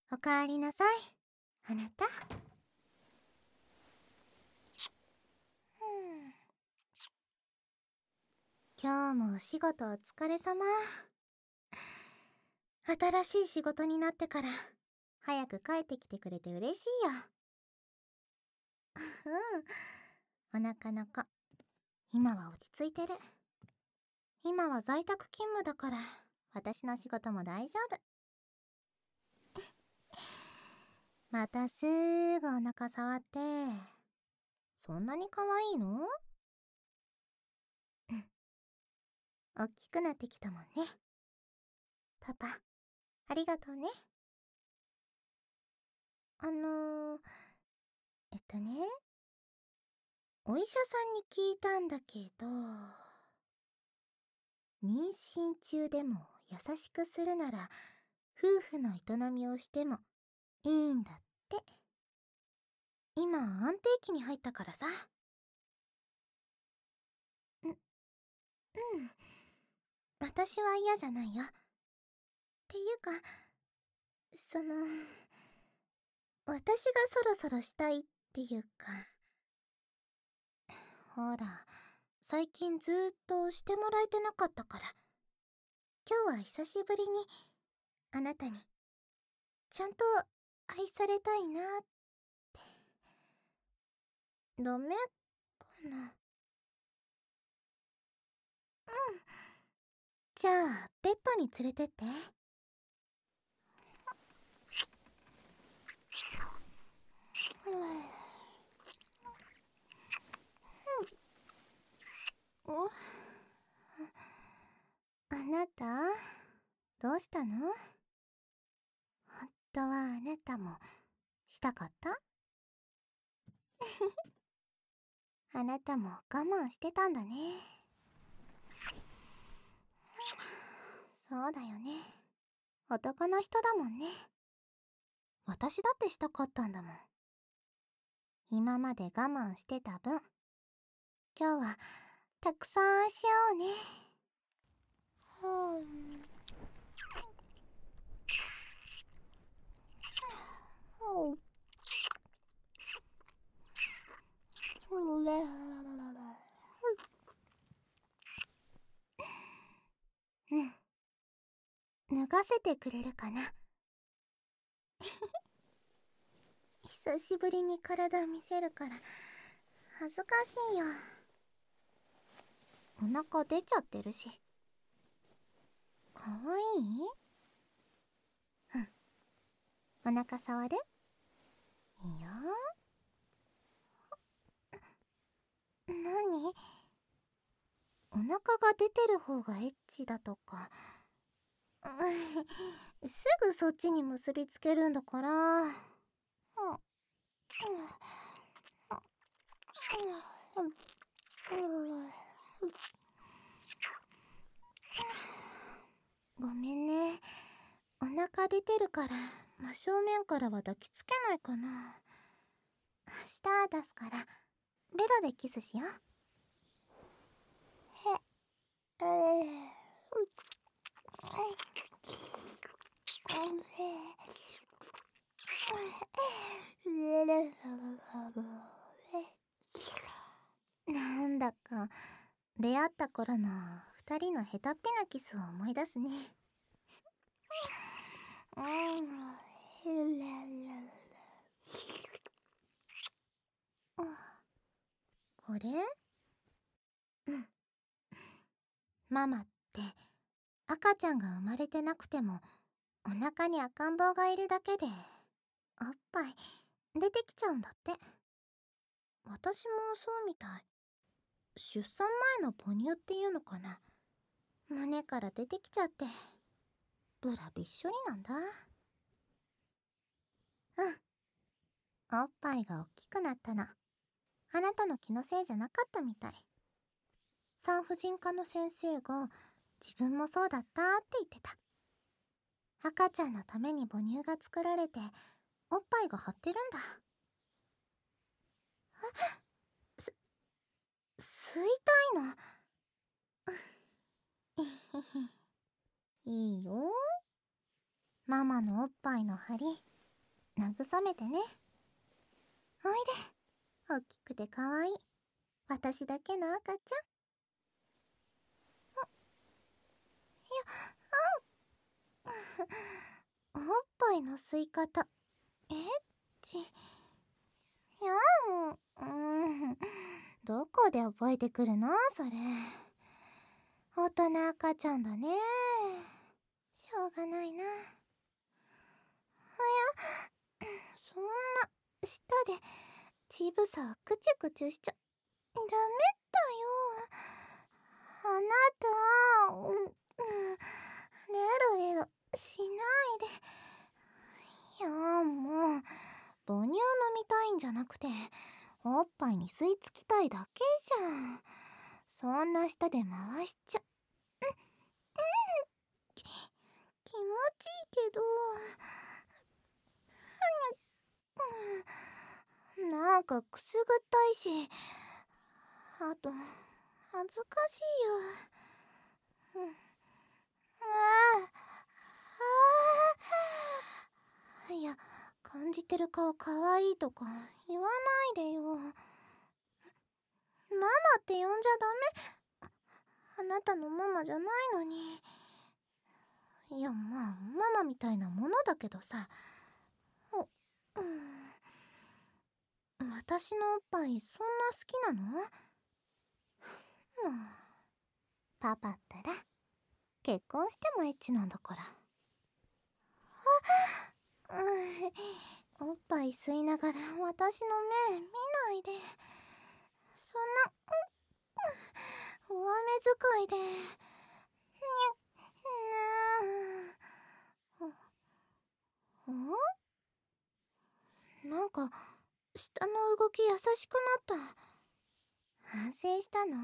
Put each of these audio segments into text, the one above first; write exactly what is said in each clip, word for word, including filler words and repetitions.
おかえりなさい、あなた。今日もお仕事お疲れ様。新しい仕事になってから早く帰ってきてくれて嬉しいよ。うん、お腹の子、今は落ち着いてる。今は在宅勤務だから私の仕事も大丈夫。またすぐお腹触って。そんなに可愛いの？うん、大きくなってきたもんね。パパ、ありがとうね。あのー、えっとね、お医者さんに聞いたんだけど、妊娠中でも優しくするなら夫婦の営みをしてもいいんだって。今安定期に入ったからさ。う、うん。私は嫌じゃないよ。っていうか、その、私がそろそろしたいっていうか。ほら、最近ずーっとしてもらえてなかったから。今日は久しぶりにあなたにちゃんと愛されたいなって。ダメかな。うん。じゃあベッドに連れてって。お、あなたどうしたの？本当はあなたもしたかった？あなたも我慢してたんだね。そうだよね。男の人だもんね。私だってしたかったんだもん。今まで我慢してた分、今日はたくさんし合おうね。はあ、うん。脱がせてくれるかな。久しぶりに体見せるから恥ずかしいよ。お腹出ちゃってるし。かわいい？うん。お腹触る？いいよ。何？お腹が出てる方がエッチだとか。すぐそっちに結びつけるんだから。ごめんね。お腹出てるから真正面からは抱きつけないかな。舌出すからベロでキスしよう。へえ。なんだか出会った頃の二人のヘタっぴなキスを思い出すね。これ？うん。ママって赤ちゃんが生まれてなくてもお腹に赤ん坊がいるだけでおっぱい出てきちゃうんだって。私もそうみたい。出産前の母乳っていうのかな。胸から出てきちゃってブラびっしょりなんだ。うん。おっぱいが大きくなったのあなたの気のせいじゃなかったみたい。産婦人科の先生が自分もそうだったって言ってた。赤ちゃんのために母乳が作られておっぱいが張ってるんだ。す、吸いたいの。いいよ。ママのおっぱいの張り慰めてね。おいで、おっきくてかわいい私だけの赤ちゃん。いや、うん、おっぱいの吸い方エッチ。やん、うん、どこで覚えてくるのそれ。大人赤ちゃんだね。しょうがないな。いや、そんな舌でちぶさくちゅくちゅしちゃダメだよ。あなた、うん、うん、レロレロしないで。いや、もう母乳飲みたいんじゃなくておっぱいに吸い付きたいだけじゃん。そんな舌で回しちゃ、うん、うん、き、気持ちいいけど、うん、なんかくすぐったいし、あと恥ずかしいよ。うん、ああ、いや、感じてる顔かわいいとか言わないでよ。ママって呼んじゃダメ。あなたのママじゃないのに。いや、まあママみたいなものだけどさ。お、うん、私のおっぱいそんな好きなの？もうパパったら結婚してもエッチなんだから。あ、うん、おっぱい吸いながら私の目見ないで。そんな、うん、上目遣いで。にゃ、うん、なんか舌の動き優しくなった。反省したの？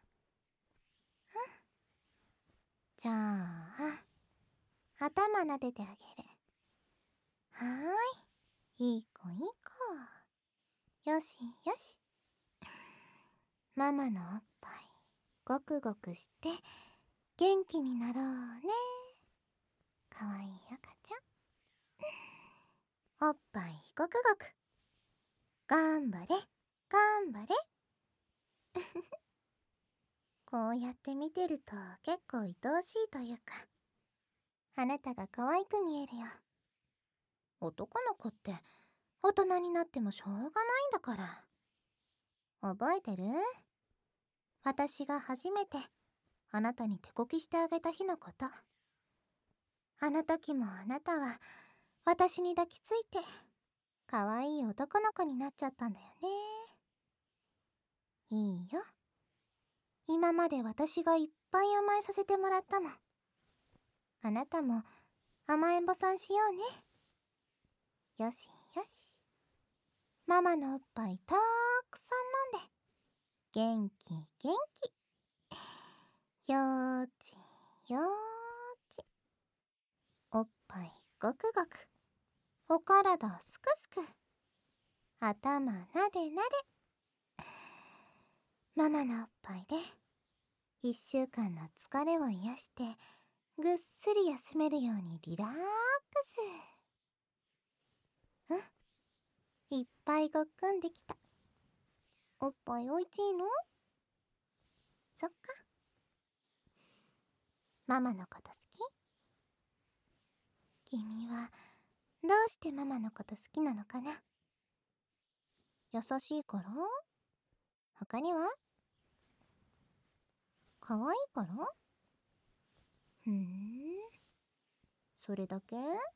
じゃあ頭撫でてあげる。はーい、いい子いい子。よしよし。ママのおっぱいごくごくして元気になろうね。かわいい赤ちゃん。おっぱいごくごく。頑張れ頑張れ。こうやって見てると結構愛おしいというか、あなたが可愛く見えるよ。男の子って大人になってもしょうがないんだから。覚えてる？私が初めてあなたに手こきしてあげた日のこと。あの時もあなたは私に抱きついて可愛い男の子になっちゃったんだよね。いいよ。今まで私がいっぱい甘えさせてもらったもん。あなたも甘えん坊さんしようね。よしよし。ママのおっぱいたーくさん飲んで元気元気。よーちよーち。おっぱいごくごく。お体すくすく。頭なでなで。ママのおっぱいでいっしゅうかんの疲れを癒してぐっすり休めるようにリラックス。うん、いっぱいごっくんできた。おっぱいおいしいの？そっか。ママのこと好き？君はどうしてママのこと好きなのかな？優しいから？他には？可愛いから？ふーん、それだけ？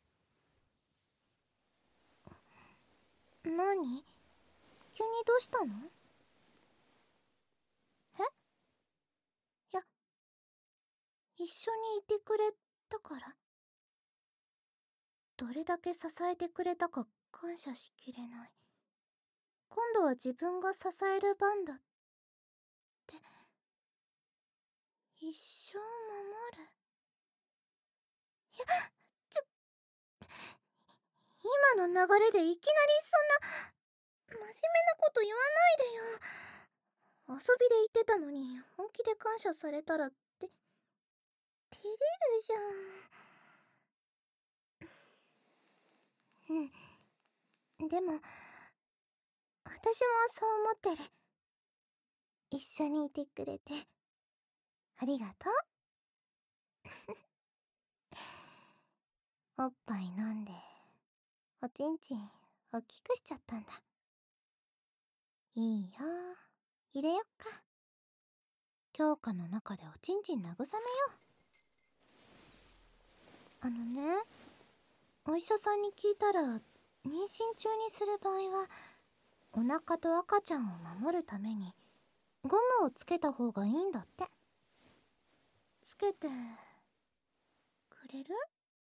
何？急にどうしたの？え？いや、一緒にいてくれたから。どれだけ支えてくれたか感謝しきれない。今度は自分が支える番だって。一生守る。いや、ちょ、今の流れでいきなりそんな真面目なこと言わないでよ。遊びで言ってたのに本気で感謝されたらって照れるじゃん。うん、 でも、私もそう思ってる。一緒にいてくれて、ありがとう。おっぱい飲んで、おちんちん大きくしちゃったんだ。いいよ。入れよっか。強化の中でおちんちん慰めよう。あのね、お医者さんに聞いたら、妊娠中にする場合は、お腹と赤ちゃんを守るために、ゴムをつけた方がいいんだって。つけて、くれる？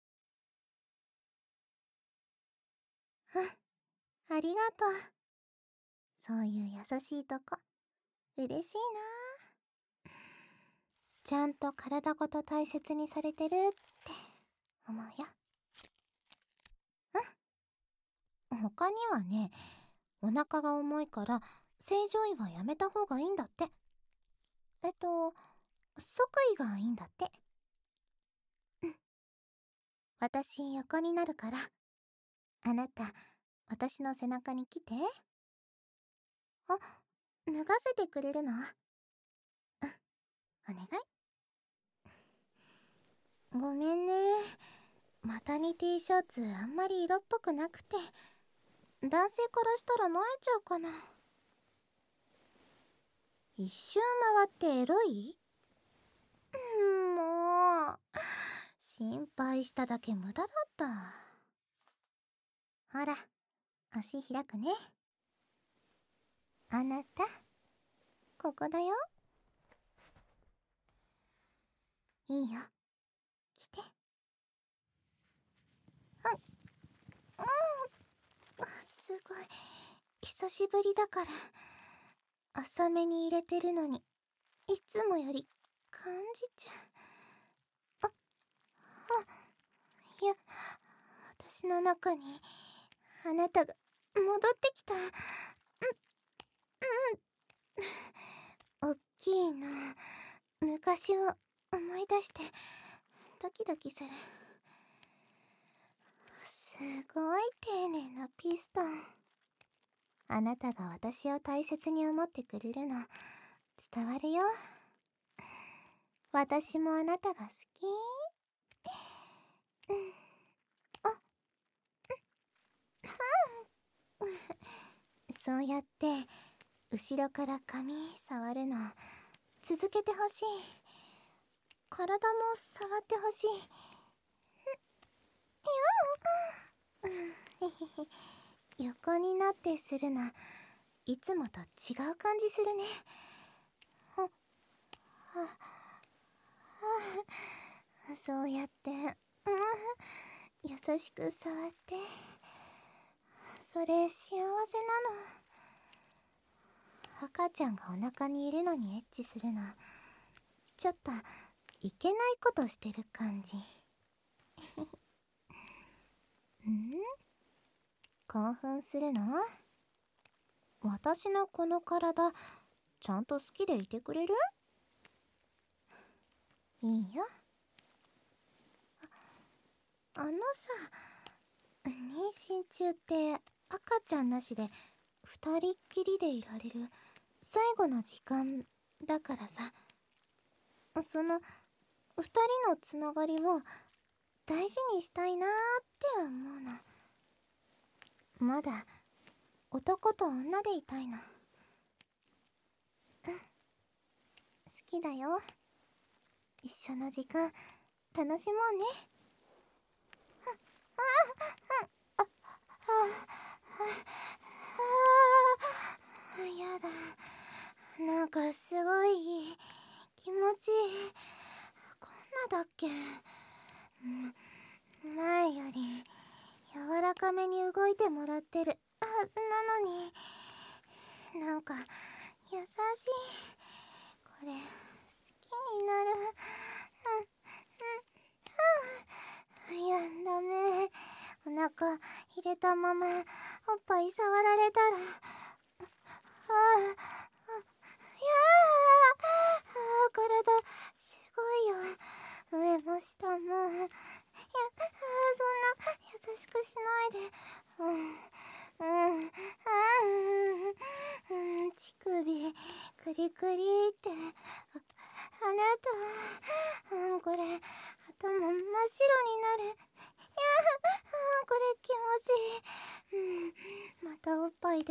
うん、ありがとう。そういう優しいとこ、嬉しいな。ちゃんと体ごと大切にされてるって思うよ。うん。他にはね、お腹が重いから正常位はやめた方がいいんだって。えっと、即位がいいんだって。うん。私横になるから、あなた、私の背中に来て。あ、脱がせてくれるの？うん、お願い。ごめんね。マタニティショーツあんまり色っぽくなくて、男性からしたら萎えちゃうかな。一周回ってエロい？うん、もう、心配しただけ無駄だった。ほら、足開くね。あなた、ここだよ。いいよ、来て。うん、うん、すごい、久しぶりだから、浅めに入れてるのに、いつもより感じちゃう。あ、あ、いや、私の中にあなたが戻ってきた。うん、うん、おっきいの。昔を思い出してドキドキする。すごい丁寧なピストン。あなたが私を大切に思ってくれるの伝わるよ。私もあなたが好き。うん、あ、うん、そうやって後ろから髪触るの続けてほしい。体も触ってほしい。うん、へへへ。横になってするのいつもと違う感じするね。はははそうやって、うん、優しく触って、それ幸せなの。赤ちゃんがお腹にいるのにエッチするのちょっといけないことしてる感じ。ん？興奮するの？私のこの体ちゃんと好きでいてくれる？いいよ。あ、あのさ、妊娠中って赤ちゃんなしで二人っきりでいられる最後の時間だからさ、その二人のつながりを大事にしたいなーって思うの。まだ男と女でいたいの。うん、好きだよ。一緒の時間楽しもうね。あああああ、やだ。なんかすごい気持ちいい。こんなだっけ？前より柔らかめに動いてもらってるはずなのに、なんか優しい。これ好きになる。うんうん、いやダメ。お腹入れたままおっぱい触られたら、ああ、いやあ、体すごいよ。上も下も。いや、そんな優しくしないで。うん、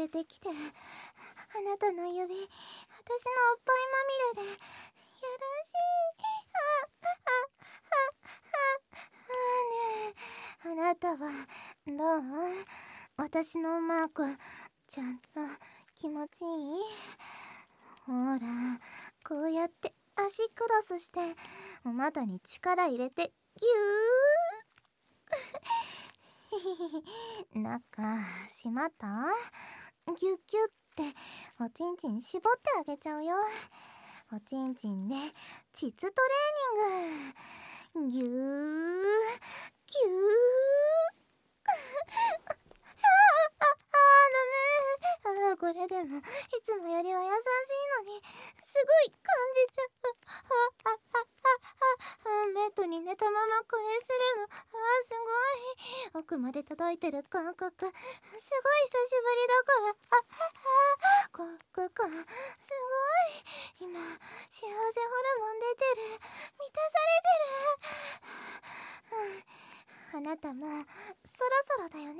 れてきて、あなたの指、私のおっぱいまみれで、よろしい。あ、あ、あ、あ、あ、ねえ、あなたは、どう？私のマーク、ちゃんと気持ちいい？ほら、こうやって足クロスして、お股に力入れて、ぎゅー中、しまった？ぎゅっぎゅっておちんちん絞ってあげちゃうよ。おちんちんで膣トレーニング。ぎゅーぎゅーああ、あ、ダメ。あ、これでもいつもよりは優しいのに、すごい感じちゃう。あ、あ、あ、あ、あ、ベッドに寝たままこれするの。あ、すごい。奥まで届いてる感覚。すごい久しぶりだから。あ、あ、幸福感。すごい。今、幸せホルモン出てる。満たされてる。うん、あなたも、そろそろだよね。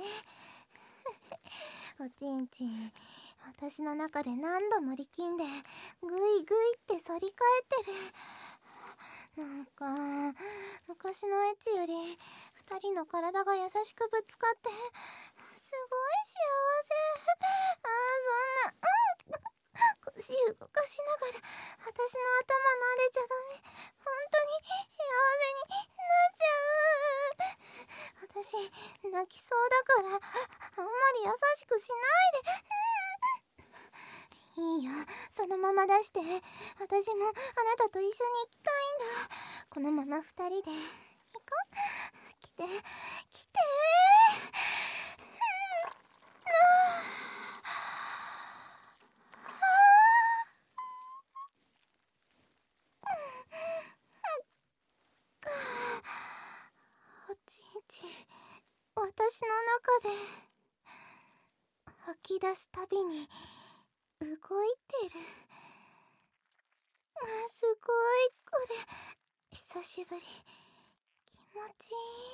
おちんちん、私の中で何度も力んで、ぐいぐいって反り返ってる。なんか、昔のエッチより、二人の体が優しくぶつかって、すごい幸せ。ああ、そんな、うん、腰動かしながら、私の頭撫でちゃダメ。本当に幸せになっちゃう。私、泣きそうだから、あんまり優しくしないで。いいよ、そのまま出して。私もあなたと一緒に行きたいんだ。このまま二人で行こう。来て、来ておちんちん、私の中で吐き出すたびに動いてる。あ、すごい、これ久しぶり。気持ちい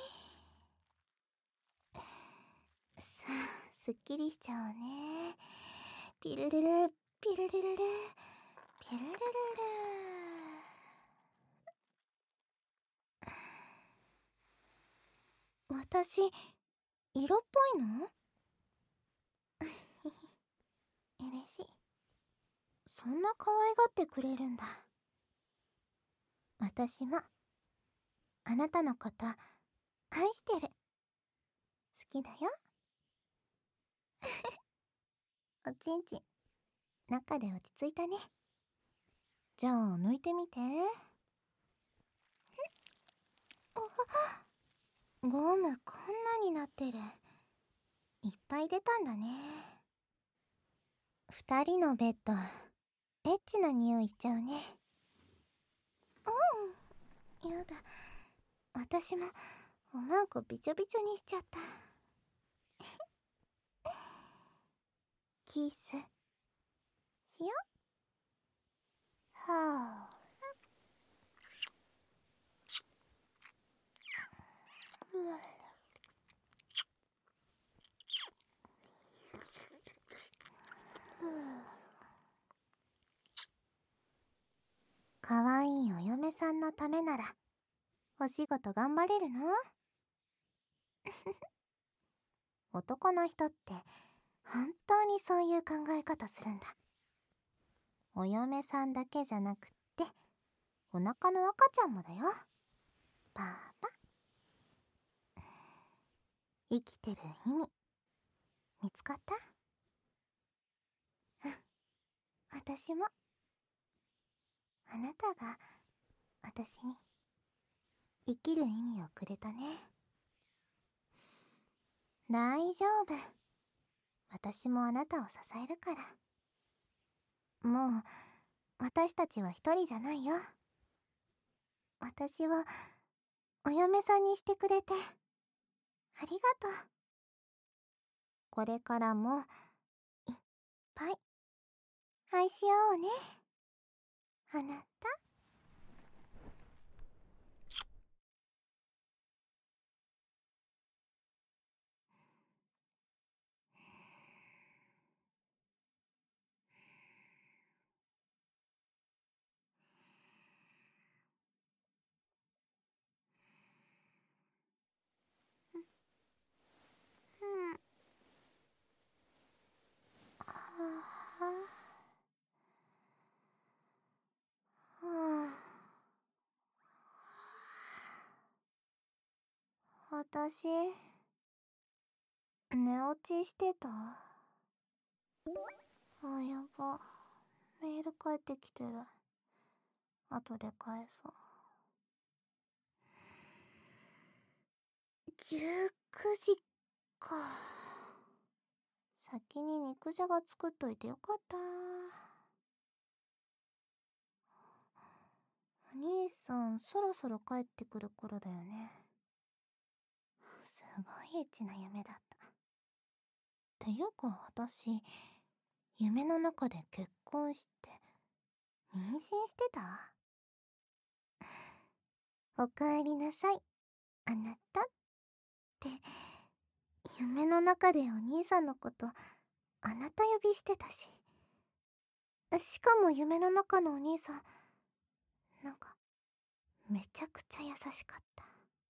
い。さあ、すっきりしちゃおうね。ピルルル、ピルルルル、ピルルルル。私、色っぽいの？嬉しい。そんな可愛がってくれるんだ。私も、あなたのこと、愛してる。好きだよ。おちんちん、中で落ち着いたね。じゃあ、抜いてみて。ゴム、こんなになってる。いっぱい出たんだね。二人のベッド、エッチな匂いしちゃうね。うん、やだ。私も、おまんこびちょびちょにしちゃった。キス、しよ。はあ。うわ。かわいいお嫁さんのためなら、お仕事頑張れるの？男の人って本当にそういう考え方するんだ。お嫁さんだけじゃなくって、お腹の赤ちゃんもだよ。パパ。生きてる意味、見つかった？うん、私も。あなたが私に生きる意味をくれたね。大丈夫。私もあなたを支えるから。もう、私たちは一人じゃないよ。私をお嫁さんにしてくれて、ありがとう。これからも、いっぱい、愛し合おうね。あなた。 私、寝落ちしてた。あ、やば。メール返ってきてる。後で返そう。じゅうくじか。先に肉じゃが作っといてよかった。お兄さん、そろそろ帰ってくる頃だよね。すごいエッチな夢だった。ていうか私、夢の中で結婚して、妊娠してた？おかえりなさい、あなたって、夢の中でお兄さんのこと、あなた呼びしてたし。しかも夢の中のお兄さん、なんか、めちゃくちゃ優しかった。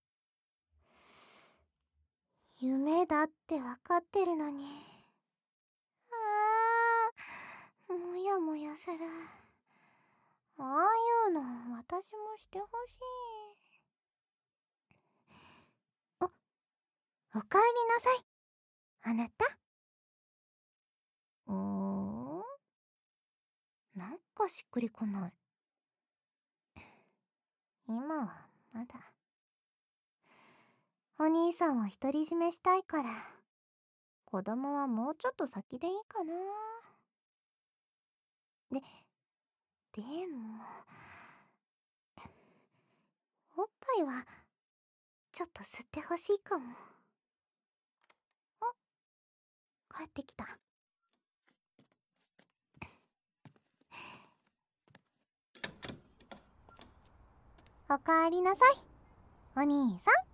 夢だってわかってるのに。あー、もやもやする。ああいうの私もしてほしい。お、おかえりなさい、あなた。うーん、なんかしっくりこない。今はまだ。お兄さんを独り占めしたいから、子供はもうちょっと先でいいかな。で、でも、おっぱいは、ちょっと吸ってほしいかも。お、帰ってきた。おかえりなさい、お兄さん。